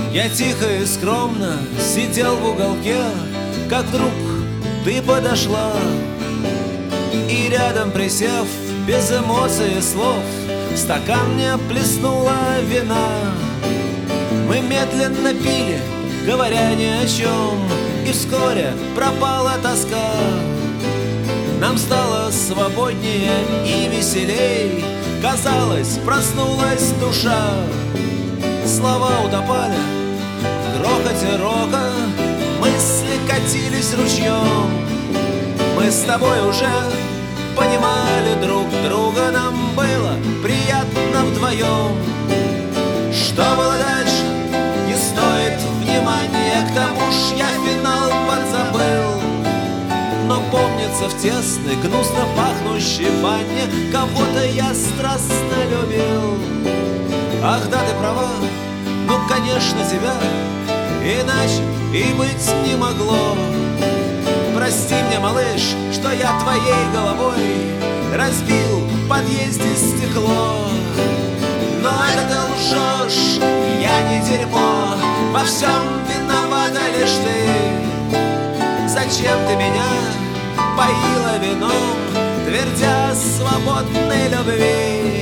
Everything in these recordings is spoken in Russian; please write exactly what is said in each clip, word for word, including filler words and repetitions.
Я тихо и скромно сидел в уголке, как вдруг ты подошла, и рядом присев, без эмоций и слов, в стакан мне плеснула вина. Мы медленно пили, говоря ни о чем, и вскоре пропала тоска. Нам стало свободнее и веселей, казалось, проснулась душа. Слова утопали в грохоте рока, мысли катились ручьем. Мы с тобой уже понимали друг друга, нам было приятно вдвоем. Что было дальше, не стоит внимания, к тому ж я финал подзабыл. Но помнится, в тесной, гнусно пахнущей бане кого-то я страстно любил. Ах да, ты права, ну конечно тебя иначе и быть не могло. Прости мне, малыш, что я твоей головой разбил в подъезде стекло. Но это ты лжешь, я не дерьмо, во всем виновата лишь ты. Зачем ты меня поила вином, твердя о свободной любви?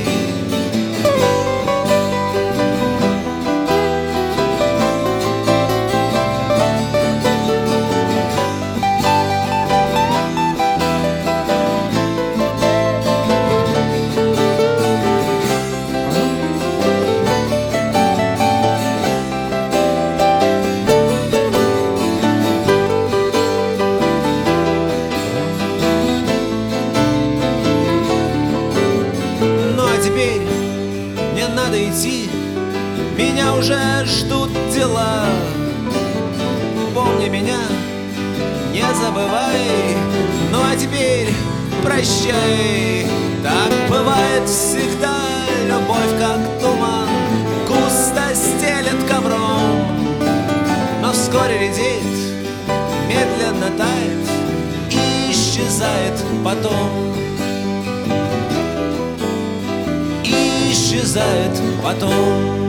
Меня уже ждут дела. Помни меня, не забывай. Ну а теперь прощай. Так бывает всегда, любовь как туман густо стелет ковром, но вскоре редеет, медленно тает и исчезает потом. Исчезает потом.